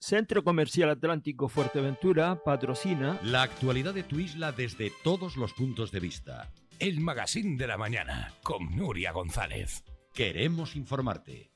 Centro Comercial Atlántico Fuerteventura patrocina la actualidad de tu isla desde todos los puntos de vista. El Magazín de la Mañana con Nuria González. Queremos informarte.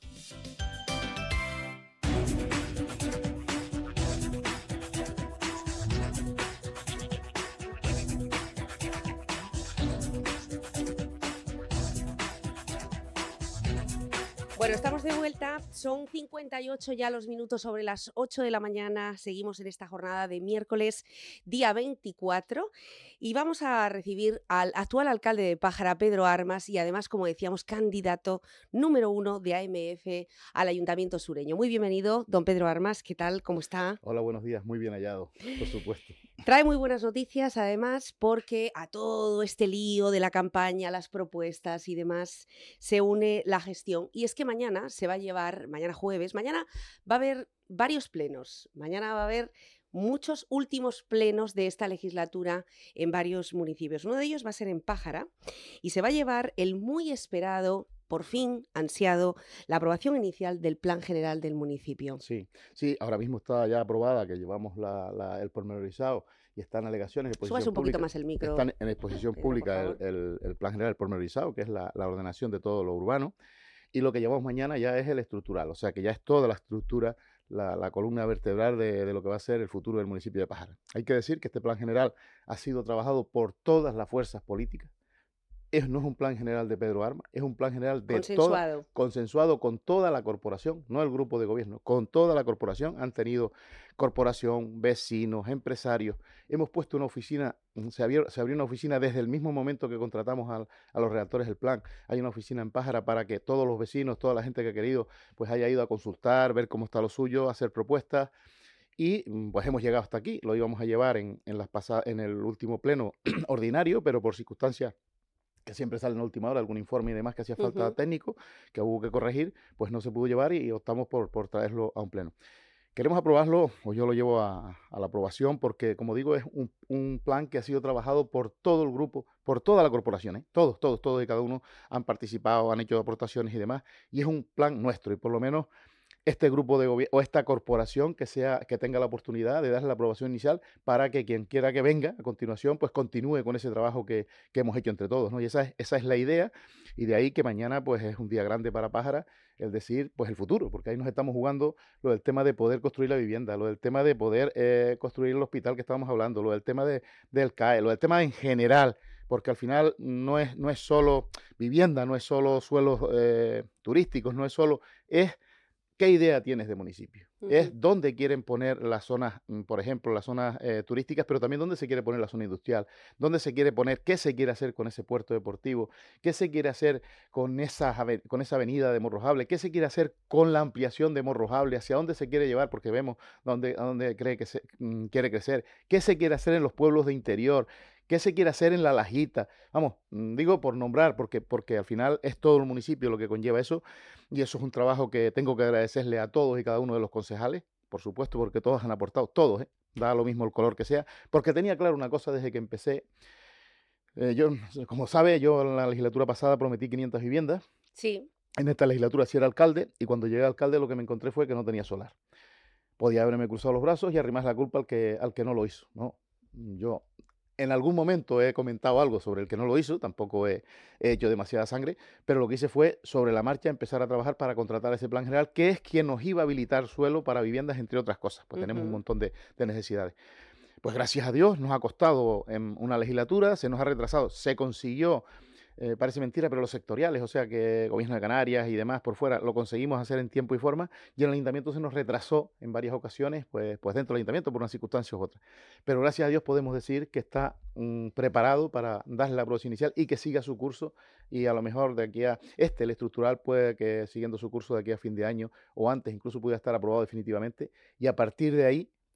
Bueno, estamos de vuelta, son 58 ya los minutos sobre las 8 de la mañana, seguimos en esta jornada de miércoles, día 24, y vamos a recibir al actual alcalde de Pájara, Pedro Armas, y además, como decíamos, candidato número 1 de AMF al Ayuntamiento Sureño. Muy bienvenido, don Pedro Armas, ¿qué tal? ¿Cómo está? Hola, buenos días, muy bien hallado, por supuesto. Trae muy buenas noticias, además, porque a todo este lío de la campaña, las propuestas y demás, se une la gestión. Y es que mañana se va a llevar, mañana jueves, mañana va a haber varios plenos. Mañana va a haber muchos últimos plenos de esta legislatura en varios municipios. Uno de ellos va a ser en Pájara y se va a llevar el muy esperado, por fin ansiado, la aprobación inicial del Plan General del municipio. Sí, ahora mismo está ya aprobada, que llevamos el pormenorizado y están alegaciones. Súbase un poquito más el micro. Están en exposición pública el Plan General pormenorizado, que es la ordenación de todo lo urbano, y lo que llevamos mañana ya es el estructural, o sea que ya es toda la estructura, la columna vertebral de lo que va a ser el futuro del municipio de Pájara. Hay que decir que este Plan General ha sido trabajado por todas las fuerzas políticas. No es un plan general de Pedro Armas, es un plan general de consensuado con toda la corporación, no el grupo de gobierno, con toda la corporación. Han tenido corporación, vecinos, empresarios. Hemos puesto una oficina, se abrió una oficina desde el mismo momento que contratamos a los redactores del plan. Hay una oficina en Pájara para que todos los vecinos, toda la gente que ha querido, pues haya ido a consultar, ver cómo está lo suyo, hacer propuestas. Y pues hemos llegado hasta aquí. Lo íbamos a llevar en el último pleno ordinario, pero por circunstancias que siempre sale en la última hora, algún informe y demás que hacía falta técnico, que hubo que corregir, pues no se pudo llevar y optamos por traerlo a un pleno. Queremos aprobarlo, o yo lo llevo a la aprobación, porque, como digo, es un plan que ha sido trabajado por todo el grupo, por toda la corporación, ¿eh? Todos y cada uno han participado, han hecho aportaciones y demás, y es un plan nuestro, y por lo menos este grupo de gobierno o esta corporación que tenga la oportunidad de darle la aprobación inicial para que quien quiera que venga a continuación pues continúe con ese trabajo que hemos hecho entre todos, ¿no? Y esa es la idea, y de ahí que mañana pues es un día grande para Pájara, el decir pues el futuro, porque ahí nos estamos jugando lo del tema de poder construir la vivienda, lo del tema de poder construir el hospital que estábamos hablando, lo del tema del CAE, lo del tema en general, porque al final no es solo vivienda, no es solo suelos turísticos, no es solo, ¿qué idea tienes de municipio? Es dónde quieren poner las zonas, por ejemplo, las zonas turísticas, pero también dónde se quiere poner la zona industrial, dónde se quiere poner, qué se quiere hacer con ese puerto deportivo, qué se quiere hacer con esa avenida de Morrojable, qué se quiere hacer con la ampliación de Morrojable, hacia dónde se quiere llevar, porque vemos a dónde cree que quiere crecer, qué se quiere hacer en los pueblos de interior, qué se quiere hacer en La Lajita. Vamos, digo por nombrar, porque al final es todo el municipio lo que conlleva eso, y eso es un trabajo que tengo que agradecerle a todos y cada uno de los concejales, por supuesto, porque todos han aportado, todos, da lo mismo el color que sea, porque tenía claro una cosa desde que empecé. Yo, como sabe, yo en la legislatura pasada prometí 500 viviendas. Sí. En esta legislatura sí era alcalde, y cuando llegué alcalde lo que me encontré fue que no tenía solar. Podía haberme cruzado los brazos y arrimar la culpa al que no lo hizo, ¿no? Yo en algún momento he comentado algo sobre el que no lo hizo, tampoco he hecho demasiada sangre, pero lo que hice fue, sobre la marcha, empezar a trabajar para contratar ese plan general, que es quien nos iba a habilitar suelo para viviendas, entre otras cosas, pues tenemos un montón de necesidades. Pues gracias a Dios nos ha costado en una legislatura, se nos ha retrasado, se consiguió, parece mentira, pero los sectoriales, o sea que Gobierno de Canarias y demás por fuera, lo conseguimos hacer en tiempo y forma, y el ayuntamiento se nos retrasó en varias ocasiones, pues dentro del ayuntamiento por unas circunstancias u otras. Pero gracias a Dios podemos decir que está preparado para darle la aprobación inicial y que siga su curso, y a lo mejor de aquí a el estructural puede que siguiendo su curso de aquí a fin de año o antes incluso pueda estar aprobado definitivamente, y a partir de ahí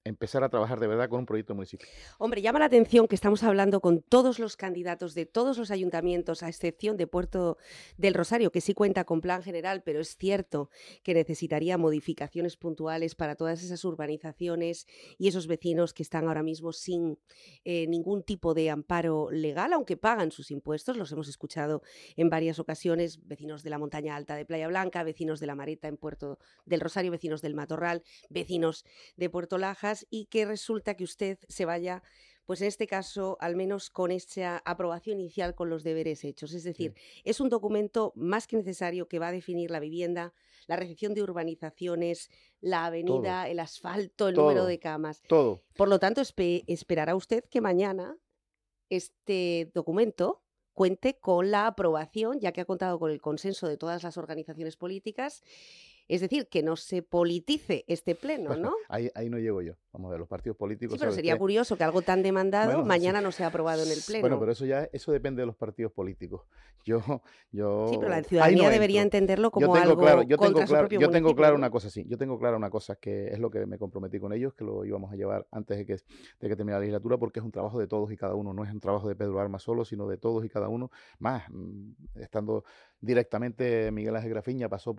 empezar a trabajar de verdad con un proyecto de municipio. Hombre, llama la atención que estamos hablando con todos los candidatos de todos los ayuntamientos, a excepción de Puerto del Rosario, que sí cuenta con plan general, pero es cierto que necesitaría modificaciones puntuales para todas esas urbanizaciones y esos vecinos que están ahora mismo sin ningún tipo de amparo legal, aunque pagan sus impuestos. Los hemos escuchado en varias ocasiones, vecinos de la montaña alta de Playa Blanca, vecinos de la Mareta en Puerto del Rosario, vecinos del Matorral, vecinos de Puerto Lajas, y que resulta que usted se vaya, pues en este caso, al menos con esta aprobación inicial con los deberes hechos. Es decir, es un documento más que necesario que va a definir la vivienda, la recepción de urbanizaciones, la avenida, el asfalto, el número de camas. Todo. Por lo tanto, esperará usted que mañana este documento cuente con la aprobación, ya que ha contado con el consenso de todas las organizaciones políticas. Es decir, que no se politice este pleno, ¿no? Ahí no llego yo. Vamos a ver, los partidos políticos... Sí, pero sería curioso que algo tan demandado mañana no sea aprobado en el pleno. Bueno, pero eso depende de los partidos políticos. Yo sí, pero la ciudadanía debería entenderlo como algo contra su propio municipio. Yo tengo claro una cosa, sí. Yo tengo clara una cosa, que es lo que me comprometí con ellos, que lo íbamos a llevar antes de que termine la legislatura, porque es un trabajo de todos y cada uno. No es un trabajo de Pedro Armas solo, sino de todos y cada uno. Más, estando directamente Miguel Ángel Grafiña pasó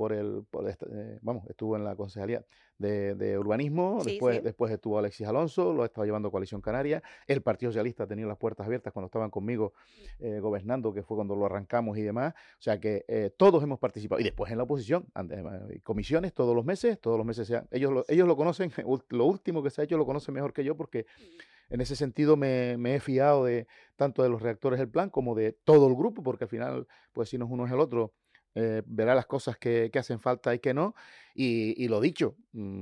estuvo en la concejalía de urbanismo, Sí, después estuvo Alexis Alonso, lo ha estado llevando Coalición Canaria, el Partido Socialista ha tenido las puertas abiertas cuando estaban conmigo gobernando, que fue cuando lo arrancamos y demás, o sea que todos hemos participado, y después en la oposición, comisiones todos los meses ellos lo conocen, lo último que se ha hecho lo conocen mejor que yo, porque en ese sentido me he fiado tanto de los redactores del plan como de todo el grupo, porque al final, pues si no es uno es el otro, verá las cosas que hacen falta y que no. Y lo dicho,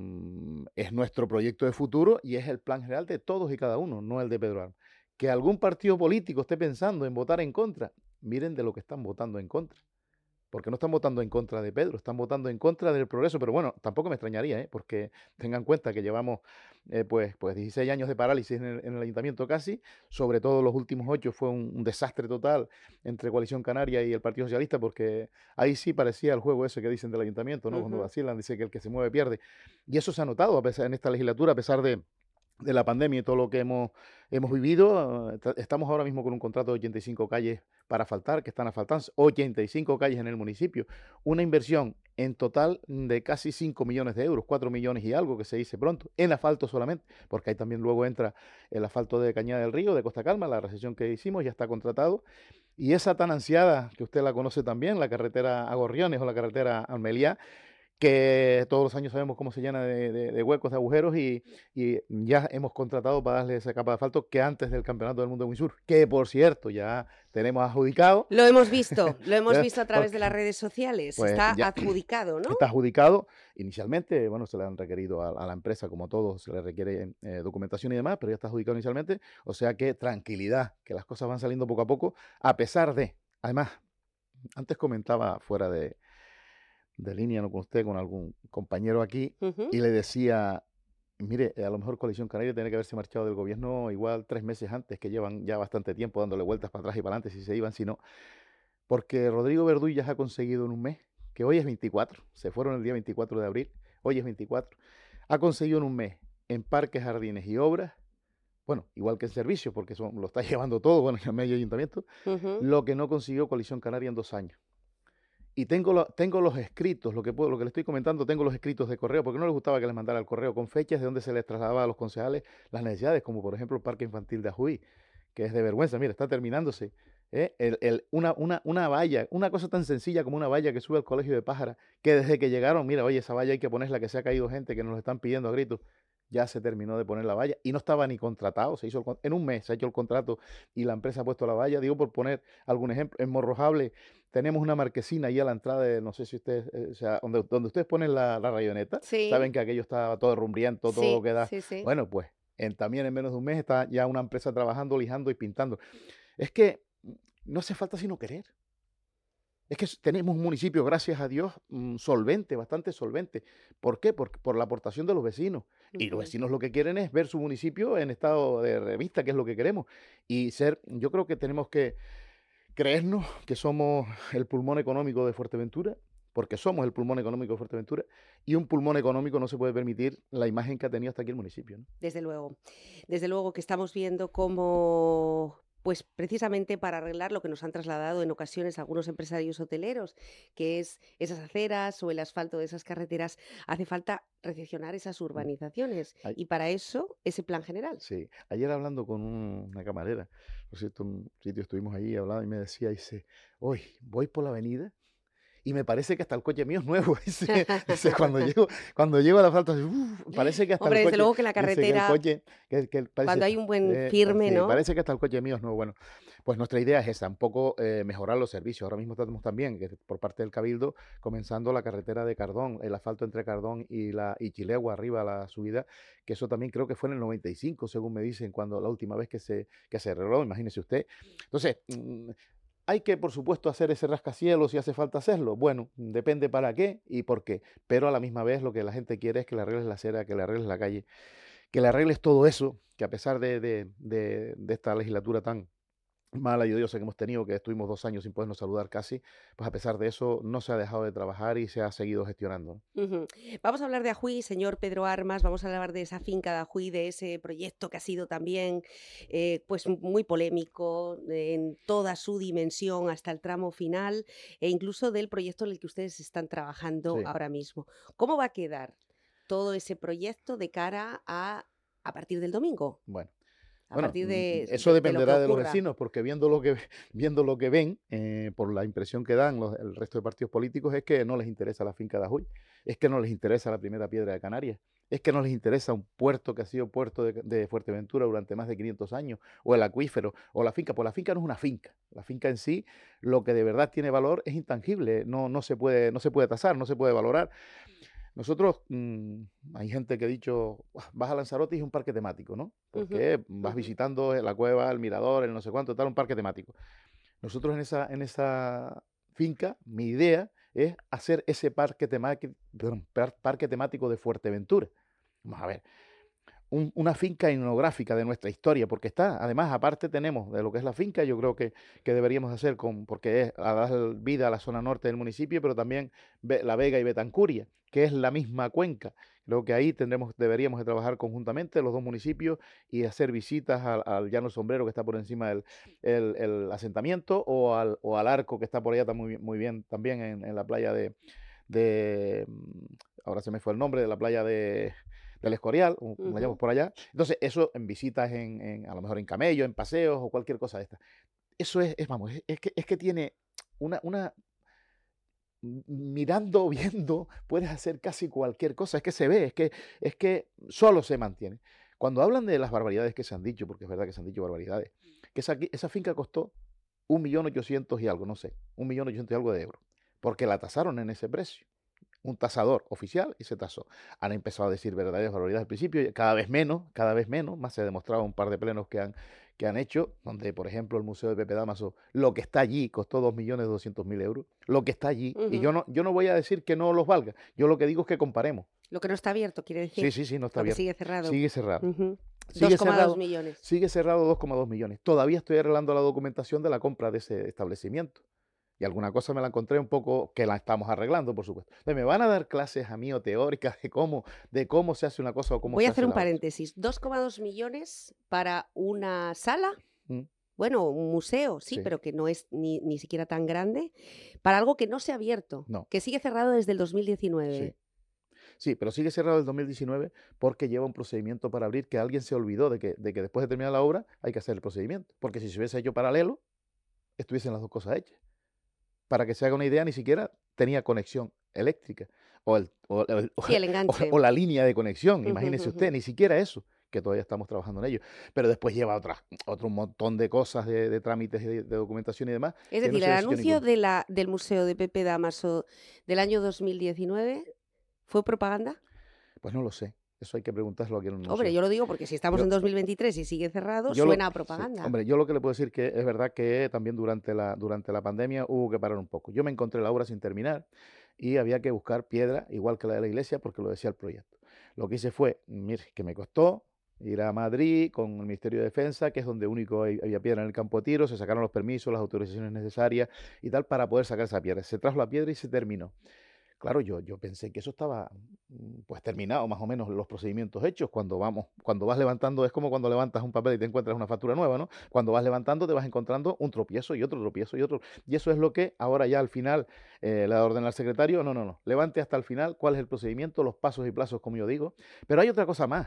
es nuestro proyecto de futuro y es el plan general de todos y cada uno, no el de Pedro Armas. Que algún partido político esté pensando en votar en contra, miren de lo que están votando en contra. Porque no están votando en contra de Pedro, están votando en contra del progreso. Pero bueno, tampoco me extrañaría, porque tengan en cuenta que llevamos pues 16 años de parálisis en el ayuntamiento casi. Sobre todo los últimos 8 fue un desastre total entre Coalición Canaria y el Partido Socialista, porque ahí sí parecía el juego ese que dicen del ayuntamiento, ¿no? Cuando vacilan, dice que el que se mueve pierde. Y eso se ha notado en esta legislatura, a pesar de la pandemia y todo lo que hemos vivido. Estamos ahora mismo con un contrato de 85 calles para asfaltar, que están asfaltando 85 calles en el municipio. Una inversión en total de casi 5 millones de euros, 4 millones y algo, que se dice pronto, en asfalto solamente, porque ahí también luego entra el asfalto de Cañada del Río, de Costa Calma, la recesión que hicimos, ya está contratado. Y esa tan ansiada, que usted la conoce también, la carretera a Gorriones o la carretera a Almeliá, que todos los años sabemos cómo se llena de huecos, de agujeros, y ya hemos contratado para darle esa capa de asfalto que antes del Campeonato del Mundo de Windsurf, que por cierto ya tenemos adjudicado. Lo hemos visto a través de las redes sociales, pues está adjudicado, ¿no? Está adjudicado. Inicialmente, bueno, se le han requerido a la empresa, como todos, se le requiere documentación y demás, pero ya está adjudicado inicialmente, o sea que tranquilidad, que las cosas van saliendo poco a poco, a pesar de, además, antes comentaba fuera de línea, no con usted, con algún compañero aquí, y le decía, mire, a lo mejor Coalición Canaria tiene que haberse marchado del gobierno igual 3 meses antes, que llevan ya bastante tiempo dándole vueltas para atrás y para adelante si se iban, si no, porque Rodrigo Verduy ya ha conseguido en un mes, que hoy es 24, se fueron el día 24 de abril, hoy es 24, ha conseguido en un mes, en parques, jardines y obras, bueno, igual que en servicios, porque lo está llevando todo, bueno, en medio ayuntamiento, lo que no consiguió Coalición Canaria en 2 años. Y tengo los escritos, lo que le estoy comentando, tengo los escritos de correo, porque no les gustaba que les mandara el correo con fechas de donde se les trasladaba a los concejales las necesidades, como por ejemplo el Parque Infantil de Ajuí, que es de vergüenza. Mira, está terminándose. Una valla, una cosa tan sencilla como una valla que sube al colegio de Pájara, que desde que llegaron, mira, oye, esa valla hay que ponerla, que se ha caído gente, que nos lo están pidiendo a gritos. Ya se terminó de poner la valla y no estaba ni contratado, en un mes se ha hecho el contrato y la empresa ha puesto la valla. Digo, por poner algún ejemplo, en Morrojable tenemos una marquesina ahí a la entrada no sé si ustedes, o sea, donde ustedes ponen la rayoneta, saben que aquello estaba todo rumbriento, todo lo que da. Sí. Bueno, pues también en menos de un mes está ya una empresa trabajando, lijando y pintando. Es que no hace falta sino querer. Es que tenemos un municipio, gracias a Dios, solvente, bastante solvente. ¿Por qué? Por la aportación de los vecinos. Y los vecinos lo que quieren es ver su municipio en estado de revista, que es lo que queremos. Y yo creo que tenemos que creernos que somos el pulmón económico de Fuerteventura, porque somos el pulmón económico de Fuerteventura, y un pulmón económico no se puede permitir la imagen que ha tenido hasta aquí el municipio, ¿no? Desde luego que estamos viendo cómo, pues precisamente para arreglar lo que nos han trasladado en ocasiones algunos empresarios hoteleros, que es esas aceras o el asfalto de esas carreteras, hace falta recepcionar esas urbanizaciones Ay, y para eso ese plan general. sí, ayer hablando con una camarera, por cierto, en un sitio estuvimos allí hablando y me decía, dice, hoy voy por la avenida y me parece que hasta el coche mío es nuevo. Dice, cuando llego a la falta, parece que hasta Hombre, el desde coche, luego que la dice que el carretera, coche, parece, cuando hay un buen firme, sí, ¿no? parece que hasta el coche mío es nuevo. Bueno, pues nuestra idea es esa, un poco mejorar los servicios. Ahora mismo estamos también, que por parte del Cabildo, comenzando la carretera de Cardón, el asfalto entre Cardón y Chilegua, arriba la subida, que eso también creo que fue en el 95, según me dicen, cuando la última vez que se arregló, imagínese usted. Entonces, hay que, por supuesto, hacer ese rascacielos si hace falta hacerlo. Bueno, depende para qué y por qué. Pero a la misma vez lo que la gente quiere es que le arregles la acera, que le arregles la calle, que le arregles todo eso, que a pesar de esta legislatura tan mala y odiosa que hemos tenido, que estuvimos 2 años sin podernos saludar casi, pues a pesar de eso no se ha dejado de trabajar y se ha seguido gestionando, ¿no? Ujú. Vamos a hablar de Ajuy, señor Pedro Armas, vamos a hablar de esa finca de Ajuy, de ese proyecto que ha sido también pues muy polémico en toda su dimensión hasta el tramo final e incluso del proyecto en el que ustedes están trabajando Sí, ahora mismo. ¿Cómo va a quedar todo ese proyecto de cara a partir del domingo? bueno. A Bueno, partir eso de lo que dependerá de los ocurra. vecinos, porque viendo lo que ven, por la impresión que dan el resto de partidos políticos, es que no les interesa la finca de Ajuy, es que no les interesa la primera piedra de Canarias, es que no les interesa un puerto que ha sido puerto de Fuerteventura durante más de 500 años, o el acuífero, o la finca. Pues la finca no es una finca. La finca en sí, lo que de verdad tiene valor es intangible, no se puede tasar, no se puede valorar. Nosotros, hay gente que ha dicho, vas a Lanzarote y es un parque temático, ¿no? Ujú, Porque vas ujú. visitando la cueva, el mirador, el no sé cuánto, tal, un parque temático. Nosotros en esa finca, mi idea es hacer ese parque temático de Fuerteventura. Vamos a ver, una finca etnográfica de nuestra historia, porque está, además, aparte tenemos de lo que es la finca, yo creo que deberíamos hacer, porque es a dar vida a la zona norte del municipio, pero también La Vega y Betancuria, que es la misma cuenca. Creo que ahí deberíamos de trabajar conjuntamente los dos municipios y hacer visitas al Llano Sombrero, que está por encima del el asentamiento, o al Arco, que está por allá muy, muy bien también en la playa ahora se me fue el nombre, de la playa del Escorial, como la llamamos Ujú. por allá. Entonces, eso en visitas, a lo mejor en camello, en paseos o cualquier cosa de esta. Eso vamos, es que tiene una mirando, viendo, puedes hacer casi cualquier cosa. Es que se ve, es que solo se mantiene. Cuando hablan de las barbaridades que se han dicho, porque es verdad que se han dicho barbaridades, que esa finca costó 1.800.000 y algo, no sé, 1.800.000 y algo de euros, porque la tasaron en ese precio, un tasador oficial y se tasó. Han empezado a decir verdaderas barbaridades al principio, y cada vez menos, más se ha demostrado un par de plenos que han hecho, donde, por ejemplo, el Museo de Pepe Damaso, lo que está allí costó 2.200.000 euros, lo que está allí, y Ujú. yo no voy a decir que no los valga, yo lo que digo es que comparemos. Lo que no está abierto, quiere Sí, decir, sí, sí, no está lo que abierto, sigue cerrado. sigue cerrado, Ujú. sigue 2,2 cerrado, millones. sigue cerrado 2,2 millones. Todavía estoy arreglando la documentación de la compra de ese establecimiento. Y alguna cosa me la encontré un poco que la estamos arreglando, por supuesto. Entonces, me van a dar clases a mí o teóricas de cómo se hace una cosa o cómo Voy a se hacer hace un la otra. paréntesis. 2,2 millones para una sala, Mm, bueno, un museo, sí, Sí, pero que no es ni siquiera tan grande, para algo que no se ha abierto, no, que sigue cerrado desde el sí, 2019. sí, pero sigue cerrado el 2019 porque lleva un procedimiento para abrir que alguien se olvidó de que después de terminar la obra hay que hacer el procedimiento. Porque si se hubiese hecho paralelo, estuviesen las dos cosas hechas. Para que se haga una idea, ni siquiera tenía conexión eléctrica o Sí, el o enganche. la línea de conexión, Ujú, imagínese ujú. usted, ni siquiera eso, que todavía estamos trabajando en ello. Pero después lleva otro montón de cosas, de trámites, de documentación y demás, Es que no decir, se el ha hecho anuncio ninguno. del Museo de Pepe Damaso del año 2019 fue propaganda. Pues no lo sé, eso hay que preguntárselo a quien lo Hombre, anunció. yo lo digo porque si estamos Yo, en 2023 y sigue cerrado, yo lo, suena a sí, propaganda. hombre, yo lo que le puedo decir que es verdad que también durante la pandemia hubo que parar un poco. Yo me encontré la obra sin terminar y había que buscar piedra, igual que la de la iglesia, porque lo decía el proyecto. Lo que hice fue, mire, que me costó ir a Madrid con el Ministerio de Defensa, que es donde único había piedra en el campo de tiro, se sacaron los permisos, las autorizaciones necesarias y tal para poder sacar esa piedra. Se trajo la piedra y se terminó. Claro, yo pensé que eso estaba pues terminado, más o menos los procedimientos hechos. Cuando vas levantando, es como cuando levantas un papel y te encuentras una factura nueva, ¿no? Cuando vas levantando te vas encontrando un tropiezo y otro tropiezo y otro. Y eso es lo que ahora ya al final le ordena al secretario, no, levante hasta el final cuál es el procedimiento, los pasos y plazos, como yo digo. Pero hay otra cosa más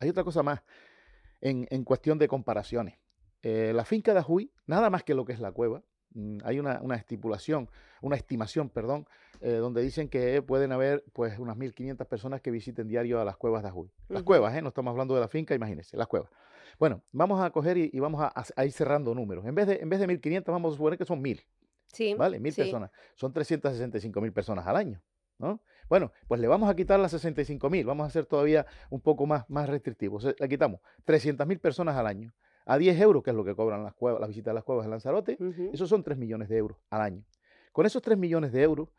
en cuestión de comparaciones. La finca de Ajuy, nada más que lo que es la cueva, hay una estimación, perdón, donde dicen que pueden haber pues unas 1.500 personas que visiten diario a las cuevas de Ajuy. Las cuevas, no estamos hablando de la finca, imagínense, las cuevas. Bueno, vamos a coger y vamos a ir cerrando números. En vez de 1.500 vamos a suponer que son 1.000. Sí, ¿Vale? 1.000 sí. personas. Son 365.000 personas al año, ¿no? Bueno, pues le vamos a quitar las 65.000, vamos a ser todavía un poco más restrictivos. Le quitamos 300.000 personas al año. A 10 euros, que es lo que cobran las cuevas, la visita a las cuevas de Lanzarote, esos son 3 millones de euros al año. Con esos 3 millones de euros,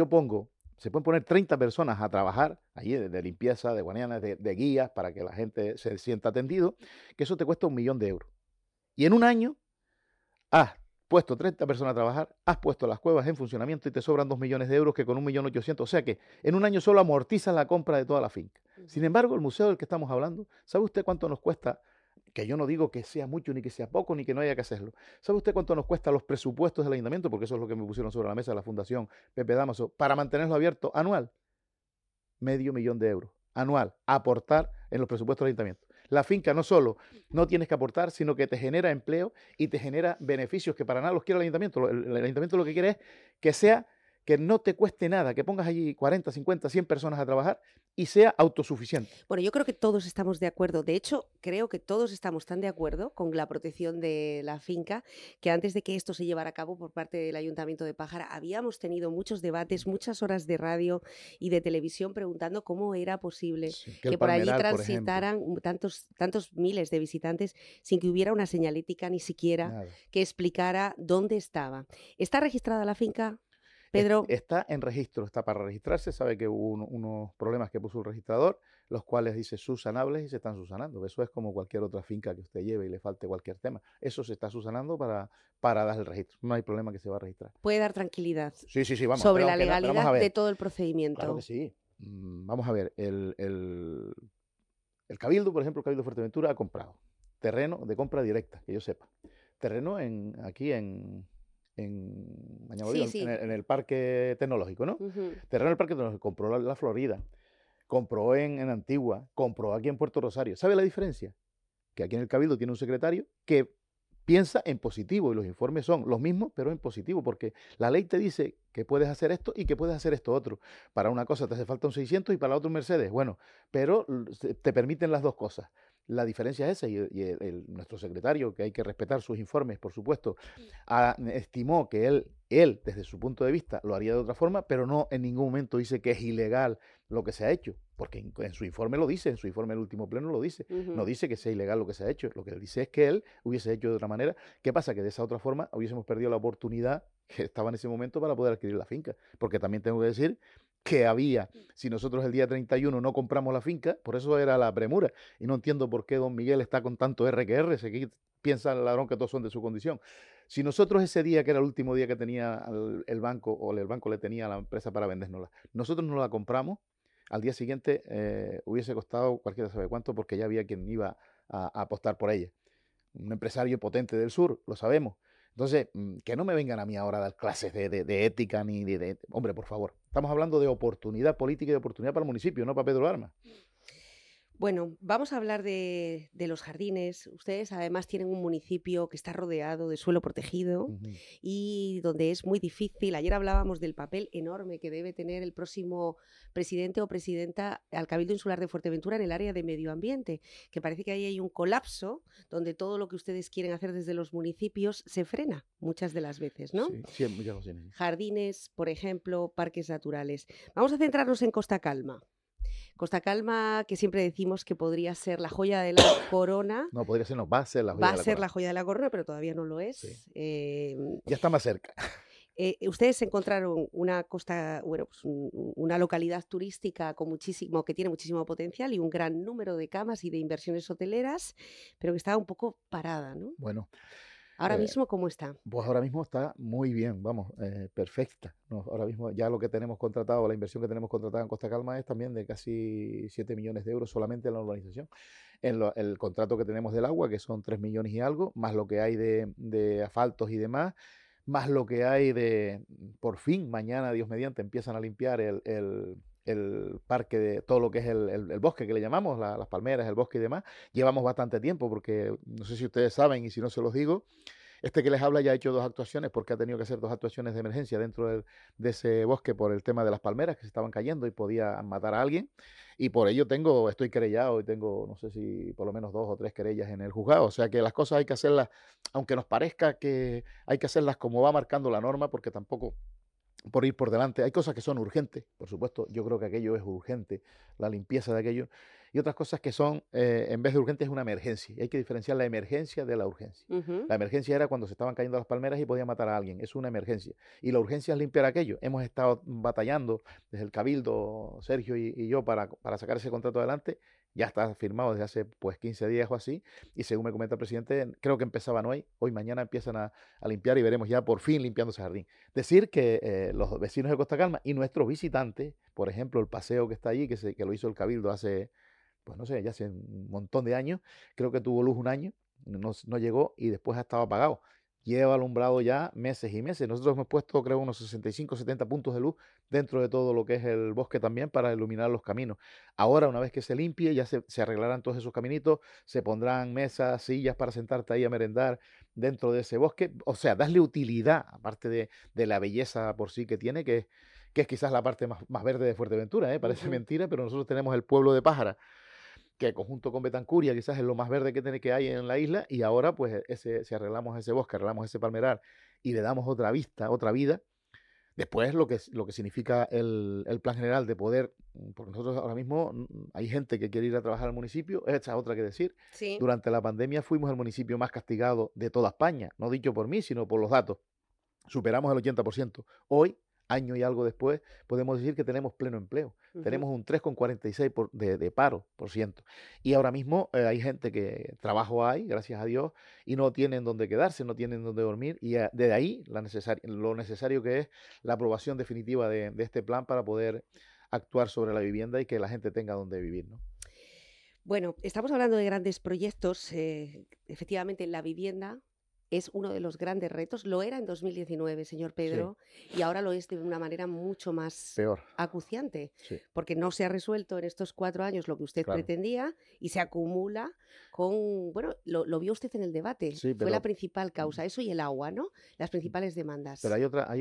se pueden poner 30 personas a trabajar allí de limpieza, de guardianes, de guías, para que la gente se sienta atendido, que eso te cuesta 1 millón de euros. Y en un año has puesto 30 personas a trabajar, has puesto las cuevas en funcionamiento y te sobran 2 millones de euros, que con 1.800.000, o sea que en un año solo amortizas la compra de toda la finca. Sin embargo, el museo del que estamos hablando, ¿sabe usted cuánto nos cuesta? Que yo no digo que sea mucho, ni que sea poco, ni que no haya que hacerlo. ¿Sabe usted cuánto nos cuesta los presupuestos del ayuntamiento? Porque eso es lo que me pusieron sobre la mesa de la Fundación Pepe Dámaso, para mantenerlo abierto anual. 500.000 euros anual, aportar en los presupuestos del ayuntamiento. La finca no solo no tienes que aportar, sino que te genera empleo y te genera beneficios que para nada los quiere el ayuntamiento. El ayuntamiento lo que quiere es que no te cueste nada, que pongas allí 40, 50, 100 personas a trabajar y sea autosuficiente. Bueno, yo creo que todos estamos de acuerdo. De hecho, creo que todos estamos tan de acuerdo con la protección de la finca que antes de que esto se llevara a cabo por parte del Ayuntamiento de Pájara, habíamos tenido muchos debates, muchas horas de radio y de televisión preguntando cómo era posible que por allí transitaran tantos miles de visitantes sin que hubiera una señalética ni siquiera que explicara dónde estaba. ¿Está registrada la finca, Pedro? Está en registro, está para registrarse. Sabe que hubo unos problemas que puso el registrador, los cuales dice subsanables y se están subsanando. Eso es como cualquier otra finca que usted lleve y le falte cualquier tema. Eso se está subsanando para dar el registro. No hay problema, que se va a registrar. Puede dar tranquilidad sí, vamos, sobre la legalidad de todo el procedimiento. Claro que sí. Vamos a ver, el Cabildo, por ejemplo, el Cabildo de Fuerteventura ha comprado terreno de compra directa, que yo sepa. Terreno aquí en Mañagodío, sí. en el Parque Tecnológico, ¿no? Terreno del Parque Tecnológico, compró la Florida, compró en Antigua, compró aquí en Puerto Rosario. ¿Sabe la diferencia? Que aquí en el Cabildo tiene un secretario que piensa en positivo y los informes son los mismos, pero en positivo, porque la ley te dice que puedes hacer esto y que puedes hacer esto otro. Para una cosa te hace falta un 600 y para la otra un Mercedes. Bueno, pero te permiten las dos cosas. La diferencia es esa, y nuestro secretario, que hay que respetar sus informes, por supuesto, estimó que él, desde su punto de vista, lo haría de otra forma, pero no en ningún momento dice que es ilegal lo que se ha hecho, porque en su informe lo dice, en su informe del último pleno lo dice, no dice que sea ilegal lo que se ha hecho, lo que él dice es que él hubiese hecho de otra manera. ¿Qué pasa? Que de esa otra forma hubiésemos perdido la oportunidad que estaba en ese momento para poder adquirir la finca, porque también tengo que decir que si nosotros el día 31 no compramos la finca, por eso era la premura, y no entiendo por qué don Miguel está con tanto R que R, se piensa el ladrón que todos son de su condición. Si nosotros ese día, que era el último día que tenía el banco, o el banco le tenía a la empresa para vendérnosla, nosotros no la compramos, al día siguiente hubiese costado cualquiera sabe cuánto, porque ya había quien iba a apostar por ella. Un empresario potente del sur, lo sabemos. Entonces, que no me vengan a mí ahora a dar clases de ética ni de... Hombre, por favor, estamos hablando de oportunidad política y de oportunidad para el municipio, no para Pedro Armas. Bueno, vamos a hablar de los jardines. Ustedes además tienen un municipio que está rodeado de suelo protegido y donde es muy difícil. Ayer hablábamos del papel enorme que debe tener el próximo presidente o presidenta al Cabildo Insular de Fuerteventura en el área de medio ambiente, que parece que ahí hay un colapso donde todo lo que ustedes quieren hacer desde los municipios se frena muchas de las veces, ¿no? Sí, en muchas ocasiones. Jardines, por ejemplo, parques naturales. Vamos a centrarnos en Costa Calma. Costa Calma, que siempre decimos que podría ser la joya de la corona. No, podría ser, no, va a ser la joya de la corona. Va a ser la joya de la corona, pero todavía no lo es. Sí. Ya está más cerca. Ustedes encontraron una costa, bueno, pues una localidad turística que tiene muchísimo potencial y un gran número de camas y de inversiones hoteleras, pero que estaba un poco parada, ¿no? Bueno, Ahora eh, mismo, ¿cómo está? pues ahora mismo está muy bien, vamos, perfecta, ¿no? Ahora mismo ya lo que tenemos contratado, la inversión que tenemos contratada en Costa Calma es también de casi 7 millones de euros solamente en la urbanización. El contrato que tenemos del agua, que son 3 millones y algo, más lo que hay de asfaltos y demás, más lo que hay por fin, mañana, Dios mediante, empiezan a limpiar el parque de todo lo que es el bosque que le llamamos, las palmeras, el bosque y demás. Llevamos bastante tiempo porque no sé si ustedes saben y si no se los digo, este que les habla ya ha hecho 2 actuaciones porque ha tenido que hacer 2 actuaciones de emergencia dentro de ese bosque por el tema de las palmeras que se estaban cayendo y podía matar a alguien. Y por ello estoy querellado y tengo, no sé si por lo menos 2 o 3 querellas en el juzgado. O sea que las cosas hay que hacerlas, aunque nos parezca que hay que hacerlas como va marcando la norma, porque tampoco por ir por delante. Hay cosas que son urgentes, por supuesto, yo creo que aquello es urgente, la limpieza de aquello, y otras cosas que son, en vez de urgente, es una emergencia. Y hay que diferenciar la emergencia de la urgencia. Ujú. La emergencia era cuando se estaban cayendo las palmeras y podía matar a alguien, es una emergencia. Y la urgencia es limpiar aquello. Hemos estado batallando desde el Cabildo, Sergio y yo, para sacar ese contrato adelante. Ya está firmado desde hace pues 15 días o así, y según me comenta el presidente, creo que empezaban hoy mañana empiezan a limpiar y veremos ya por fin limpiando ese jardín. Decir que los vecinos de Costa Calma y nuestros visitantes, por ejemplo, el paseo que está allí, que lo hizo el Cabildo hace, pues no sé, ya hace un montón de años, creo que tuvo luz un año, no llegó y después ha estado apagado. Lleva alumbrado ya meses y meses. Nosotros hemos puesto, creo, unos 65, 70 puntos de luz dentro de todo lo que es el bosque también para iluminar los caminos. Ahora, una vez que se limpie, ya se arreglarán todos esos caminitos, se pondrán mesas, sillas para sentarte ahí a merendar dentro de ese bosque. O sea, darle utilidad, aparte de la belleza por sí que tiene, que es quizás la parte más verde de Fuerteventura, ¿eh? Parece Ujú. mentira, pero nosotros tenemos el pueblo de Pájara, que conjunto con Betancuria quizás es lo más verde que hay en la isla, y ahora pues si arreglamos ese bosque, arreglamos ese palmerar y le damos otra vista, otra vida, después lo que significa el plan general de poder, porque nosotros ahora mismo hay gente que quiere ir a trabajar al municipio, esa es otra que decir. Sí. Durante la pandemia fuimos el municipio más castigado de toda España, no dicho por mí, sino por los datos. Superamos el 80%. Hoy, año y algo después, podemos decir que tenemos pleno empleo. Ujú. Tenemos un 3,46 de paro por ciento. Y ahora mismo hay gente que trabajo hay, gracias a Dios, y no tienen dónde quedarse, no tienen dónde dormir. Y de ahí lo necesario que es la aprobación definitiva de este plan para poder actuar sobre la vivienda y que la gente tenga dónde vivir, ¿no? Bueno, estamos hablando de grandes proyectos. Efectivamente, la vivienda es uno de los grandes retos. Lo era en 2019, señor Sí, Pedro, y ahora lo es de una manera mucho más peor. acuciante, Sí, porque no se ha resuelto en estos 4 años lo que usted claro. pretendía pretendía y se acumula con, bueno, lo vio usted en el debate, Sí, fue la pero principal causa, eso y el agua, ¿no? Las principales Pero demandas. hay